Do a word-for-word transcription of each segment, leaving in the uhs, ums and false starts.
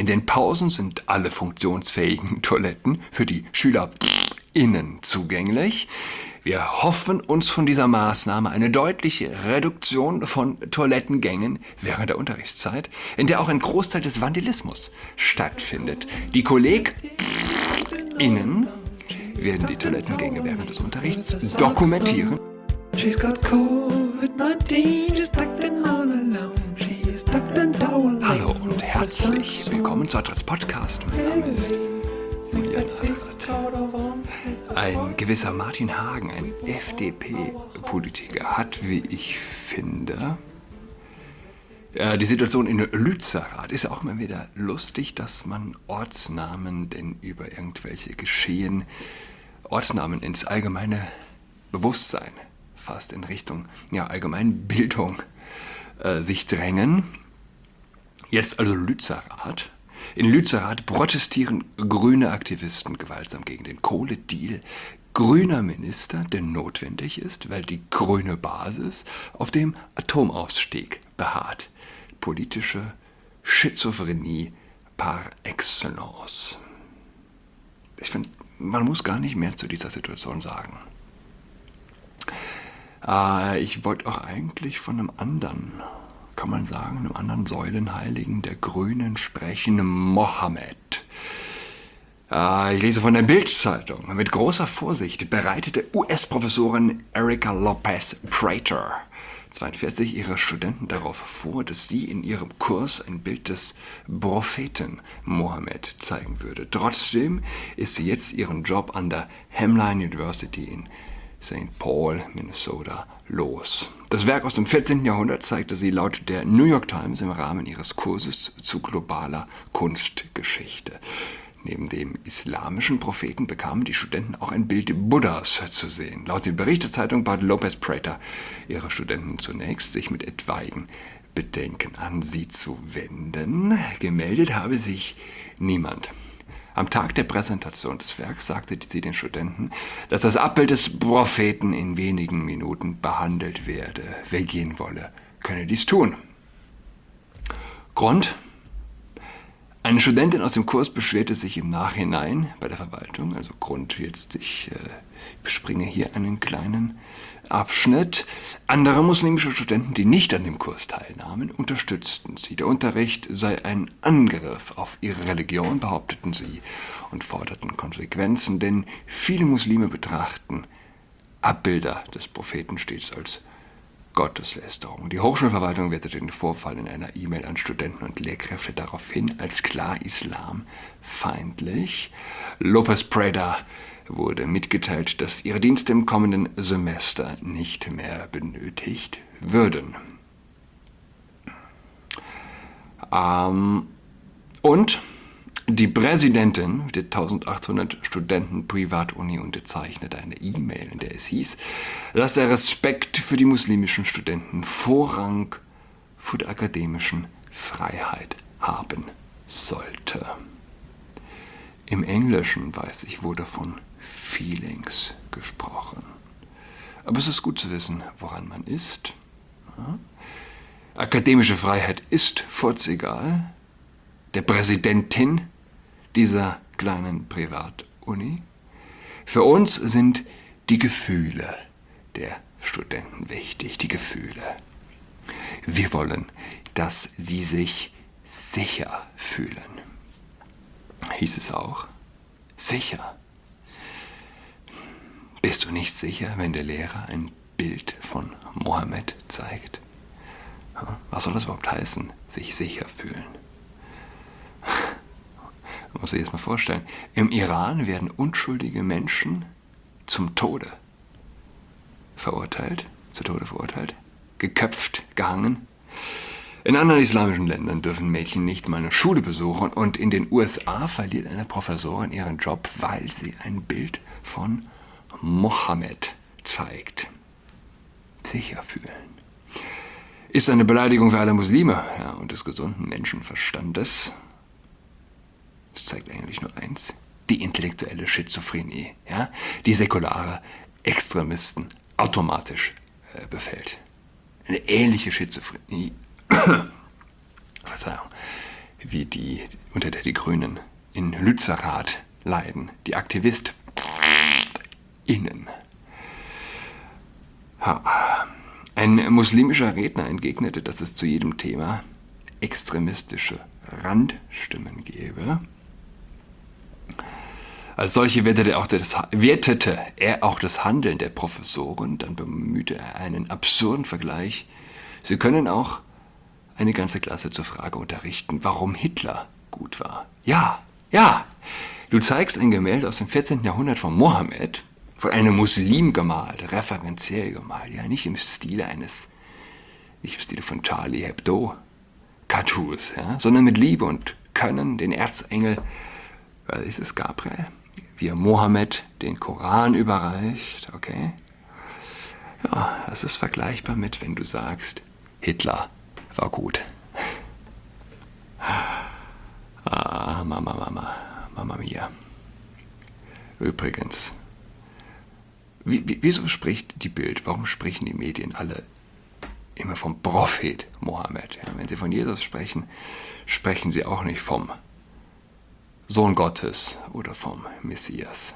den Pausen sind alle funktionsfähigen Toiletten für die SchülerInnen zugänglich. Wir hoffen uns von dieser Maßnahme eine deutliche Reduktion von Toilettengängen während der Unterrichtszeit, in der auch ein Großteil des Vandalismus stattfindet. Die KollegInnen werden die Toilettengänge während des Unterrichts dokumentieren. Hallo und herzlich willkommen zu Adrats Podcast. Mein Name ist Julian Adrat. Ein gewisser Martin Hagen, ein F D P-Politiker, hat, wie ich finde, die Situation in Lützerath. Ist ja auch immer wieder lustig, dass man Ortsnamen denn über irgendwelche Geschehen, Ortsnamen ins allgemeine Bewusstsein, fast in Richtung ja, Allgemeinbildung äh, sich drängen. Jetzt also Lützerath. In Lützerath protestieren grüne Aktivisten gewaltsam gegen den Kohledeal grüner Minister, der notwendig ist, weil die grüne Basis auf dem Atomausstieg beharrt. Politische Schizophrenie par excellence. Ich finde, man muss gar nicht mehr zu dieser Situation sagen. Äh, ich wollte auch eigentlich von einem anderen, kann man sagen, einem anderen Säulenheiligen der Grünen sprechen, Mohammed. Äh, ich lese von der Bild-Zeitung. Mit großer Vorsicht bereitete U S-Professorin Erika Lopez Prater, zweiundvierzig, ihre Studenten darauf vor, dass sie in ihrem Kurs ein Bild des Propheten Mohammed zeigen würde. Trotzdem ist sie jetzt ihren Job an der Hamline University in Saint Paul, Minnesota, los. Das Werk aus dem vierzehnten Jahrhundert zeigte sie laut der New York Times im Rahmen ihres Kurses zu globaler Kunstgeschichte. Neben dem islamischen Propheten bekamen die Studenten auch ein Bild Buddhas zu sehen. Laut der Berichtszeitung bat Lopez Prater ihre Studenten zunächst, sich mit etwaigen Bedenken an sie zu wenden. Gemeldet habe sich niemand. Am Tag der Präsentation des Werks sagte sie den Studenten, dass das Abbild des Propheten in wenigen Minuten behandelt werde. Wer gehen wolle, könne dies tun. Grund? Eine Studentin aus dem Kurs beschwerte sich im Nachhinein bei der Verwaltung, also Grund jetzt, ich äh, bespringe hier einen kleinen Abschnitt. Andere muslimische Studenten, die nicht an dem Kurs teilnahmen, unterstützten sie. Der Unterricht sei ein Angriff auf ihre Religion, behaupteten sie, und forderten Konsequenzen, denn viele Muslime betrachten Abbilder des Propheten stets als Gotteslästerung. Die Hochschulverwaltung wertete den Vorfall in einer E-Mail an Studenten und Lehrkräfte daraufhin als klar islamfeindlich. Lopez Prater wurde mitgeteilt, dass ihre Dienste im kommenden Semester nicht mehr benötigt würden. Ähm, und die Präsidentin der eintausendachthundert Studenten Privatuni unterzeichnete eine E-Mail, in der es hieß, dass der Respekt für die muslimischen Studenten Vorrang vor der akademischen Freiheit haben sollte. Im Englischen, weiß ich, wurde von Feelings gesprochen. Aber es ist gut zu wissen, woran man ist. Ja? Akademische Freiheit ist furzegal. Der Präsidentin dieser kleinen Privatuni. Für uns sind die Gefühle der Studenten wichtig, die Gefühle. Wir wollen, dass sie sich sicher fühlen. Hieß es auch? Sicher. Bist du nicht sicher, wenn der Lehrer ein Bild von Mohammed zeigt? Was soll das überhaupt heißen, sich sicher fühlen? Man muss sich das mal vorstellen. Im Iran werden unschuldige Menschen zum Tode verurteilt, zu Tode verurteilt, geköpft, gehangen. In anderen islamischen Ländern dürfen Mädchen nicht mal eine Schule besuchen und in den U S A verliert eine Professorin ihren Job, weil sie ein Bild von Mohammed zeigt. Sicher fühlen. Ist eine Beleidigung für alle Muslime, ja, und des gesunden Menschenverstandes. Das zeigt eigentlich nur eins, die intellektuelle Schizophrenie, ja, die säkulare Extremisten automatisch äh, befällt. Eine ähnliche Schizophrenie, Verzeihung, wie die, unter der die Grünen in Lützerath leiden, die AktivistInnen. Ha. Ein muslimischer Redner entgegnete, dass es zu jedem Thema extremistische Randstimmen gäbe. Als solche wertete er, auch das, wertete er auch das Handeln der Professoren, dann bemühte er einen absurden Vergleich. Sie können auch eine ganze Klasse zur Frage unterrichten, warum Hitler gut war. Ja, ja, du zeigst ein Gemälde aus dem vierzehnten Jahrhundert von Mohammed, von einem Muslim gemalt, referenziell gemalt, ja, nicht im Stile eines, nicht im Stile von Charlie Hebdo Cartoons, ja, sondern mit Liebe und Können den Erzengel, was ist es, Gabriel, wie er Mohammed den Koran überreicht, okay? Ja, das ist vergleichbar mit, wenn du sagst, Hitler war gut. Ah, Mama, Mama, Mama mia. Übrigens, wie, wie, wieso spricht die Bild, warum sprechen die Medien alle immer vom Prophet Mohammed? Ja, wenn sie von Jesus sprechen, sprechen sie auch nicht vom Sohn Gottes oder vom Messias.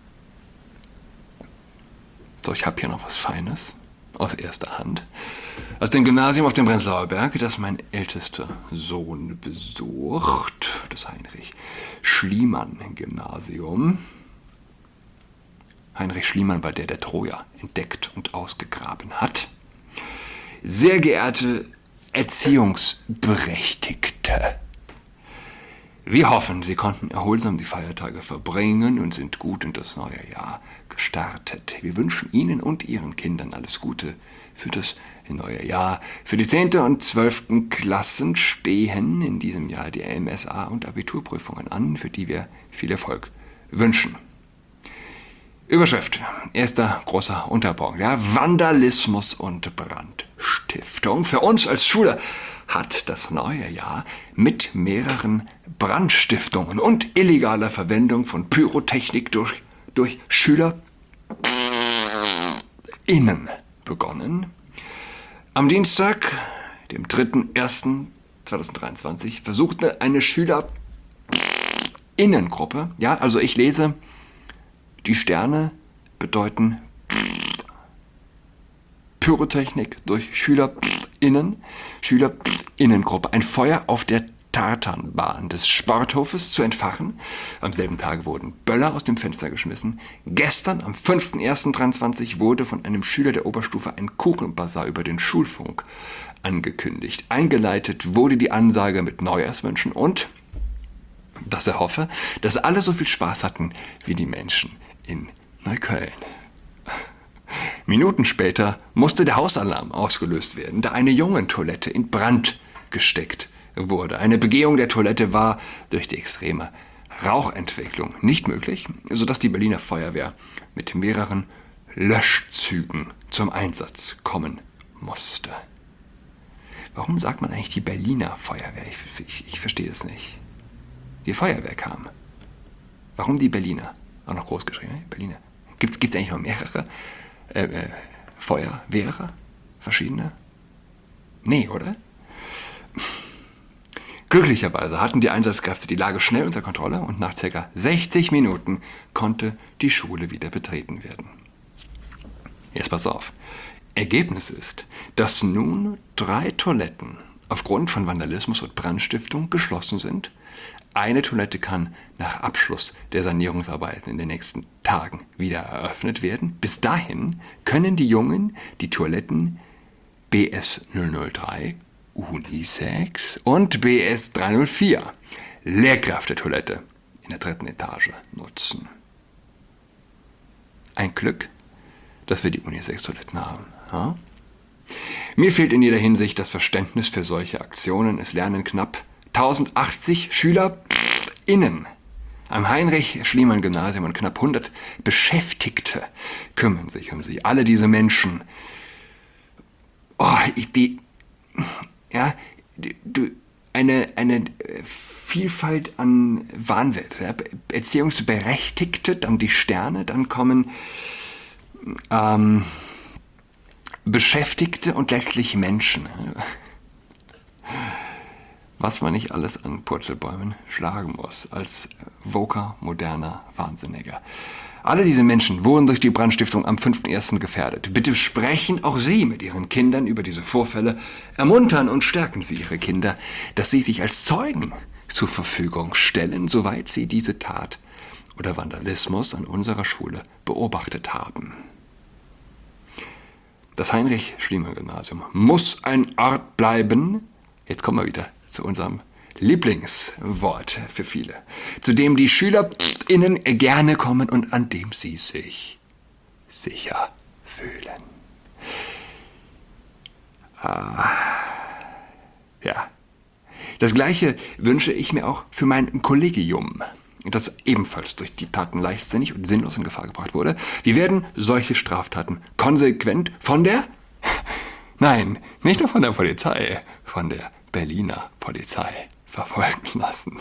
So, ich habe hier noch was Feines aus erster Hand. Aus dem Gymnasium auf dem Prenzlauer Berg, das mein ältester Sohn besucht, das Heinrich-Schliemann-Gymnasium. Heinrich Schliemann war der, der Troja entdeckt und ausgegraben hat. Sehr geehrte Erziehungsberechtigte, wir hoffen, Sie konnten erholsam die Feiertage verbringen und sind gut in das neue Jahr gestartet. Wir wünschen Ihnen und Ihren Kindern alles Gute für das neue Jahr. Für die zehnte und zwölften Klassen stehen in diesem Jahr die M S A- und Abiturprüfungen an, für die wir viel Erfolg wünschen. Überschrift, erster großer Unterpunkt, ja, Vandalismus und Brandstiftung. Für uns als Schule hat das neue Jahr mit mehreren Brandstiftungen und illegaler Verwendung von Pyrotechnik durch, durch SchülerInnen begonnen. Am Dienstag, dem dritten ersten zweitausenddreiundzwanzig, versuchte eine SchülerInnengruppe, ja, also ich lese, die Sterne bedeuten Pyrotechnik durch SchülerInnen, SchülerInnengruppe, ein Feuer auf der Tartanbahn des Sporthofes zu entfachen. Am selben Tag wurden Böller aus dem Fenster geschmissen. Gestern, am fünften ersten dreiundzwanzig, wurde von einem Schüler der Oberstufe ein Kuchenbazar über den Schulfunk angekündigt. Eingeleitet wurde die Ansage mit Neujahrswünschen und dass er hoffe, dass alle so viel Spaß hatten wie die Menschen in Neukölln. Minuten später musste der Hausalarm ausgelöst werden, da eine Jungentoilette in Brand gesteckt wurde. Eine Begehung der Toilette war durch die extreme Rauchentwicklung nicht möglich, sodass die Berliner Feuerwehr mit mehreren Löschzügen zum Einsatz kommen musste. Warum sagt man eigentlich die Berliner Feuerwehr? Ich, ich, ich verstehe es nicht. Die Feuerwehr kam. Warum die Berliner? Auch noch groß geschrieben, Berliner. Gibt es eigentlich noch mehrere äh, äh, Feuerwehrer? Verschiedene? Nee, oder? Glücklicherweise hatten die Einsatzkräfte die Lage schnell unter Kontrolle und nach ca. sechzig Minuten konnte die Schule wieder betreten werden. Jetzt pass auf. Ergebnis ist, dass nun drei Toiletten aufgrund von Vandalismus und Brandstiftung geschlossen sind. Eine Toilette kann nach Abschluss der Sanierungsarbeiten in den nächsten Tagen wieder eröffnet werden. Bis dahin können die Jungen die Toiletten B S null null drei Unisex und B S drei null vier Lehrkräftetoilette in der dritten Etage nutzen. Ein Glück, dass wir die Unisex-Toiletten haben. Ja? Mir fehlt in jeder Hinsicht das Verständnis für solche Aktionen. Es lernen knapp tausendachtzig SchülerInnen am Heinrich-Schliemann-Gymnasium und knapp hundert Beschäftigte kümmern sich um sie. Alle diese Menschen, oh, die, ja, du, eine, eine Vielfalt an Wahnwelt. Ja, Erziehungsberechtigte, dann die Sterne, dann kommen ähm, Beschäftigte und letztlich Menschen. was man nicht alles an Purzelbäumen schlagen muss, als woker, moderner Wahnsinniger. Alle diese Menschen wurden durch die Brandstiftung am fünften ersten gefährdet. Bitte sprechen auch Sie mit Ihren Kindern über diese Vorfälle, ermuntern und stärken Sie Ihre Kinder, dass sie sich als Zeugen zur Verfügung stellen, soweit sie diese Tat oder Vandalismus an unserer Schule beobachtet haben. Das Heinrich-Schliemann-Gymnasium muss ein Ort bleiben, jetzt kommen wir wieder zu unserem Lieblingswort für viele, zu dem die SchülerInnen gerne kommen und an dem sie sich sicher fühlen. Ah, ja. Das Gleiche wünsche ich mir auch für mein Kollegium, das ebenfalls durch die Taten leichtsinnig und sinnlos in Gefahr gebracht wurde. Wir werden solche Straftaten konsequent von der, nein, nicht nur von der Polizei, von der Berliner Polizei verfolgen lassen.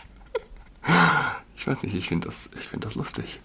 Ich weiß nicht, ich finde das, ich finde das lustig.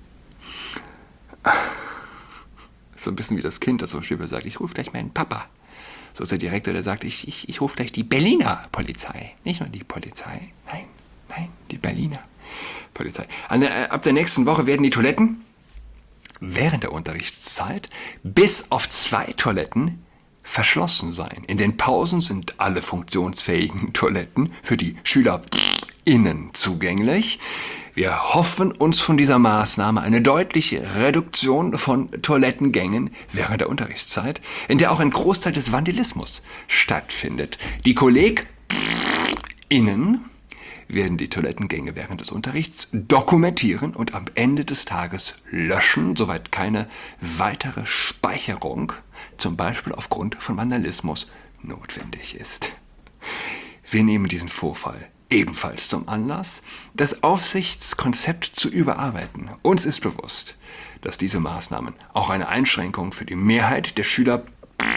So ein bisschen wie das Kind, das zum Beispiel sagt, ich rufe gleich meinen Papa. So ist der Direktor, der sagt, ich, ich, ich rufe gleich die Berliner Polizei. Nicht nur die Polizei, nein, nein, die Berliner Polizei. An der, äh, ab der nächsten Woche werden die Toiletten während der Unterrichtszeit bis auf zwei Toiletten verschlossen sein. In den Pausen sind alle funktionsfähigen Toiletten für die SchülerInnen zugänglich. Wir hoffen uns von dieser Maßnahme eine deutliche Reduktion von Toilettengängen während der Unterrichtszeit, in der auch ein Großteil des Vandalismus stattfindet. Die KollegInnen werden die Toilettengänge während des Unterrichts dokumentieren und am Ende des Tages löschen, soweit keine weitere Speicherung, zum Beispiel aufgrund von Vandalismus, notwendig ist. Wir nehmen diesen Vorfall ebenfalls zum Anlass, das Aufsichtskonzept zu überarbeiten. Uns ist bewusst, dass diese Maßnahmen auch eine Einschränkung für die Mehrheit der SchülerInnen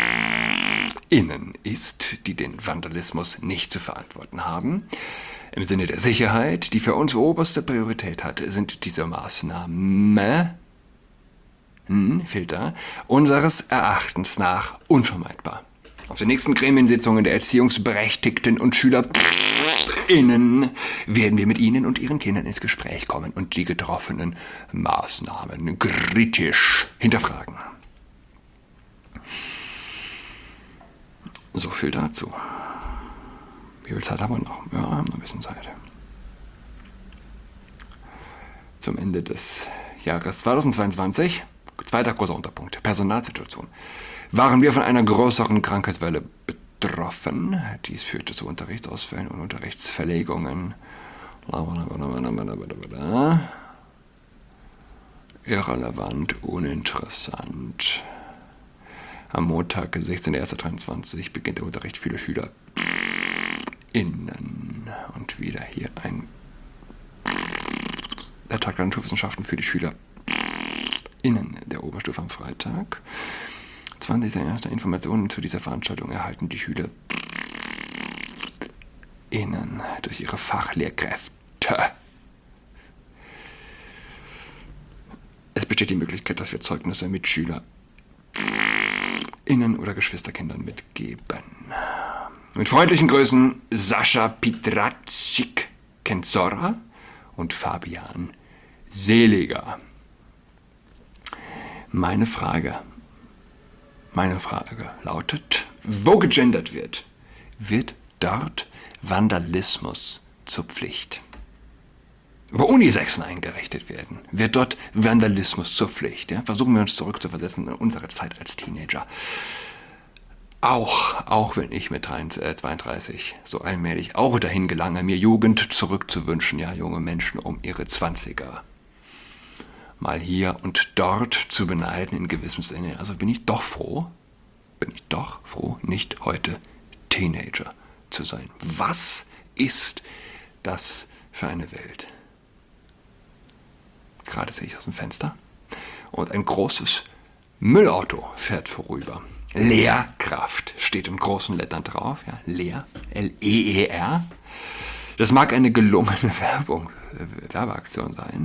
ist, die den Vandalismus nicht zu verantworten haben. Im Sinne der Sicherheit, die für uns oberste Priorität hat, sind diese Maßnahmen, hm, Filter, unseres Erachtens nach unvermeidbar. Auf den nächsten Gremiensitzungen der Erziehungsberechtigten und SchülerInnen werden wir mit Ihnen und Ihren Kindern ins Gespräch kommen und die getroffenen Maßnahmen kritisch hinterfragen. So viel dazu. Wie viel Zeit haben wir noch? Ja, wir haben noch ein bisschen Zeit. Zum Ende des Jahres zweitausendzweiundzwanzig, zweiter großer Unterpunkt, Personalsituation, waren wir von einer größeren Krankheitswelle betroffen. Dies führte zu Unterrichtsausfällen und Unterrichtsverlegungen. Irrelevant, uninteressant. Am Montag, sechzehnter erster dreiundzwanzig, beginnt der Unterricht. Viele Schüler innen. Und wieder hier ein der Tag der Naturwissenschaften für die Schüler innen der Oberstufe am Freitag. zwanzigster erster Informationen zu dieser Veranstaltung erhalten die Schüler innen durch ihre Fachlehrkräfte. Es besteht die Möglichkeit, dass wir Zeugnisse mit Schüler innen oder Geschwisterkindern mitgeben. Mit freundlichen Grüßen Sascha Pitraczyk-Kenzora und Fabian Seliger. Meine Frage, meine Frage lautet, wo gegendert wird, wird dort Vandalismus zur Pflicht? Wo Unisexen eingerichtet werden, wird dort Vandalismus zur Pflicht. Ja? Versuchen wir uns zurückzuversetzen in unsere Zeit als Teenager. Auch, auch wenn ich mit zweiunddreißig so allmählich auch dahin gelange, mir Jugend zurückzuwünschen, ja, junge Menschen um ihre Zwanziger mal hier und dort zu beneiden in gewissem Sinne. Also bin ich doch froh, bin ich doch froh, nicht heute Teenager zu sein. Was ist das für eine Welt? Gerade sehe ich aus dem Fenster und ein großes Müllauto fährt vorüber. Leerkraft steht in großen Lettern drauf, ja, Leer, L E E R. Das mag eine gelungene Werbung, Werbeaktion sein,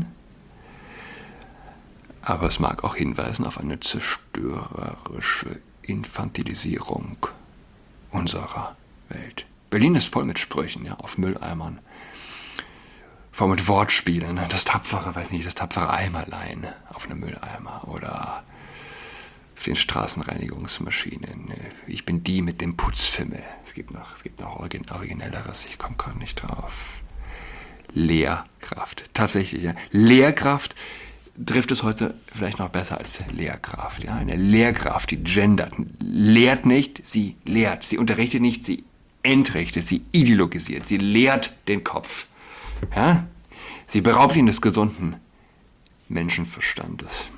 aber es mag auch hinweisen auf eine zerstörerische Infantilisierung unserer Welt. Berlin ist voll mit Sprüchen, ja, auf Mülleimern. Voll mit Wortspielen. Das tapfere, weiß nicht, das tapfere Eimerlein auf einem Mülleimer. Oder auf den Straßenreinigungsmaschinen. Ich bin die mit dem Putzfimmel. Es gibt noch, es gibt noch Origin, Originelleres, ich komme gerade nicht drauf. Lehrkraft. Tatsächlich, ja. Lehrkraft trifft es heute vielleicht noch besser als Lehrkraft. Ja? Eine Lehrkraft, die gendert. Lehrt nicht, sie lehrt. Sie unterrichtet nicht, sie entrichtet. Sie ideologisiert. Sie lehrt den Kopf. Ja? Sie beraubt ihn des gesunden Menschenverstandes.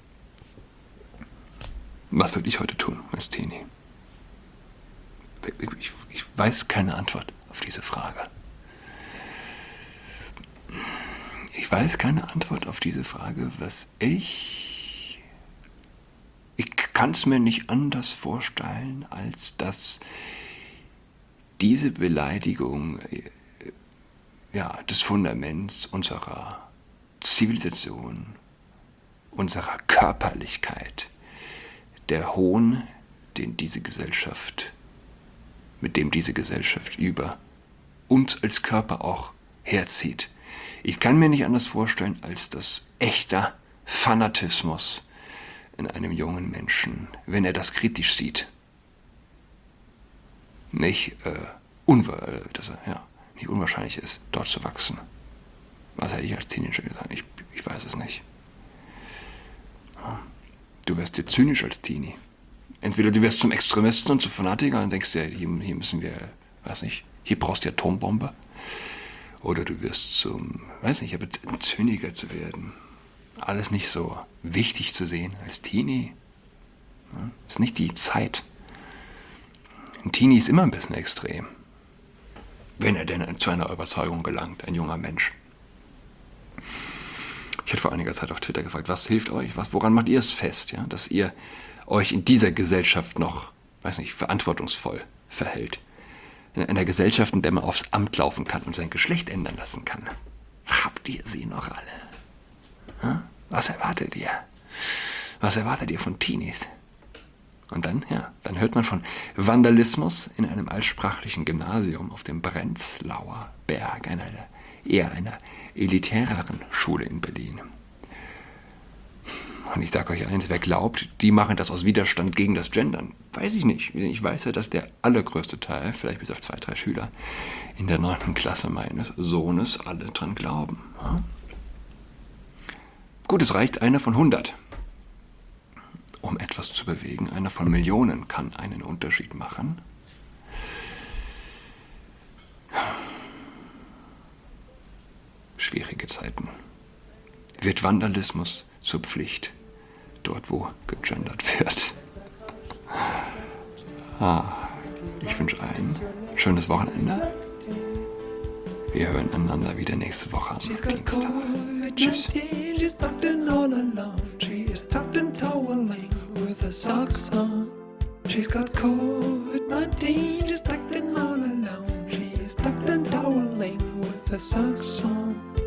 Was würde ich heute tun als Teenie? Ich, ich weiß keine Antwort auf diese Frage. Ich weiß keine Antwort auf diese Frage, was ich... Ich kann es mir nicht anders vorstellen, als dass diese Beleidigung ja, des Fundaments unserer Zivilisation, unserer Körperlichkeit, der Hohn, den diese Gesellschaft, mit dem diese Gesellschaft über uns als Körper auch herzieht. Ich kann mir nicht anders vorstellen, als dass echter Fanatismus in einem jungen Menschen, wenn er das kritisch sieht, nicht, äh, unwahr, dass er, ja, nicht unwahrscheinlich ist, dort zu wachsen. Was hätte ich als Teenager gesagt? Ich, ich weiß es nicht. Du wirst dir zynisch als Teenie. Entweder du wirst zum Extremisten und zum Fanatiker und denkst dir, hier, hier müssen wir, weiß nicht, hier brauchst du die Atombombe. Oder du wirst zum, weiß nicht, aber Zyniker zu werden. Alles nicht so wichtig zu sehen als Teenie. Ja, ist nicht die Zeit. Ein Teenie ist immer ein bisschen extrem. Wenn er denn zu einer Überzeugung gelangt, ein junger Mensch. Ich hatte vor einiger Zeit auf Twitter gefragt, was hilft euch? Was, woran macht ihr es fest, ja, dass ihr euch in dieser Gesellschaft noch, weiß nicht, verantwortungsvoll verhält? In einer Gesellschaft, in der man aufs Amt laufen kann und sein Geschlecht ändern lassen kann. Habt ihr sie noch alle? Hm? Was erwartet ihr? Was erwartet ihr von Teenies? Und dann, ja, dann hört man von Vandalismus in einem altsprachlichen Gymnasium auf dem Prenzlauer Berg, einer der, eher einer elitäreren Schule in Berlin. Und ich sage euch eins, wer glaubt, die machen das aus Widerstand gegen das Gendern, weiß ich nicht. Ich weiß ja, dass der allergrößte Teil, vielleicht bis auf zwei, drei Schüler, in der neunten Klasse meines Sohnes alle dran glauben. Ja? Gut, es reicht einer von hundert, um etwas zu bewegen. Einer von Millionen kann einen Unterschied machen. Schwierige Zeiten. Wird Vandalismus zur Pflicht, dort wo gegendert wird. Ah, ich wünsche allen ein schönes Wochenende. Wir hören einander wieder nächste Woche am Dienstag. Tschüss. She's tucked in all alone. She is tucked in toweling with her socks on. She's got COVID nineteen. She's tucked in all alone. She is tucked in toweling with her socks on.